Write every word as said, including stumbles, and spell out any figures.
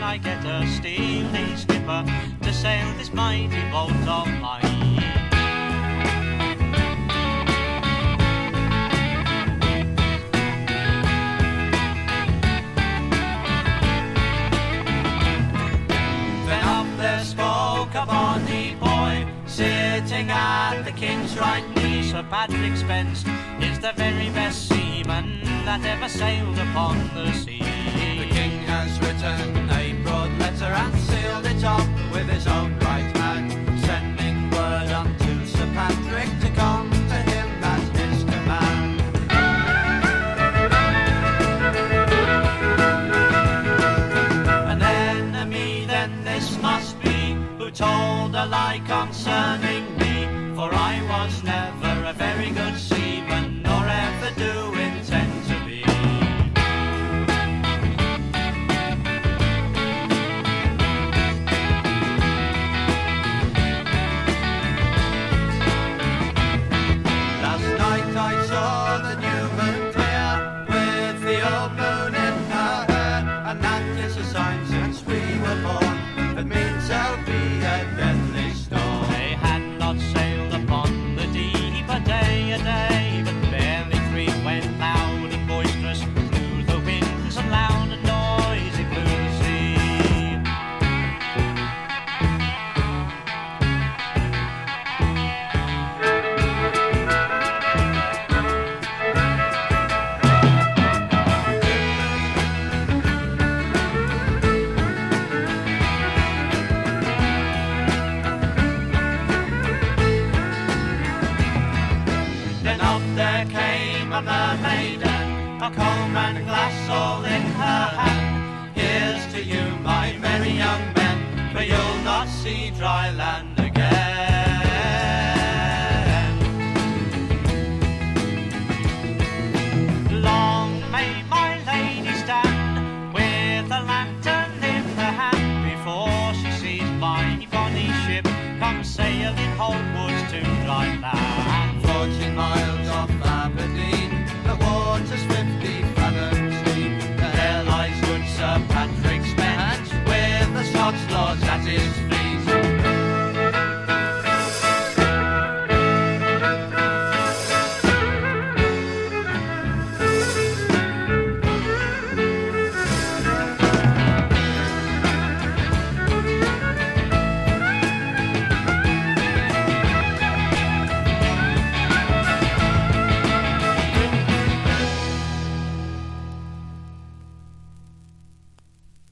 I get a steely skipper to sail this mighty boat of mine. Then up there spoke a bonny boy, sitting at the king's right knee. Sir Patrick Spens is the very best seaman that ever sailed upon the sea. The king has written a broad letter and sealed it off with his own right hand, sending word unto Sir Patrick to come to him at his command. An enemy then this must be, who told a lie concerning me, for I was never a very good seaman, nor ever do intend to be. Last night I saw the new moon clear, with the old moon in her hair, and that is a sign since we were born, that means there'll be a deadly storm. They had not sailed upon the deep a day a day, but barely three when loud and boisterous blew the winds, and loud and noisy blew the sea. Then up there came a mermaiden, a comb and glass all in her hand. Here's to you, my merry young men, for you'll not see dry land again. Long may my lady stand, with a lantern in her hand, before she sees my bonny ship come sailing homewards to dry land. Fourteen miles off Aberdeen, the water's fifty fathoms deep. There lies good Sir Patrick Spens, with the Scots lords at his feet.